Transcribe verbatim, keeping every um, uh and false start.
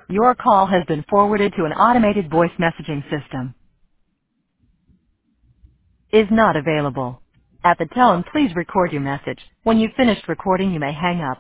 Your call has been forwarded to an automated voice messaging system. Is not available. At the tone, please record your message. When you've finished recording, you may hang up.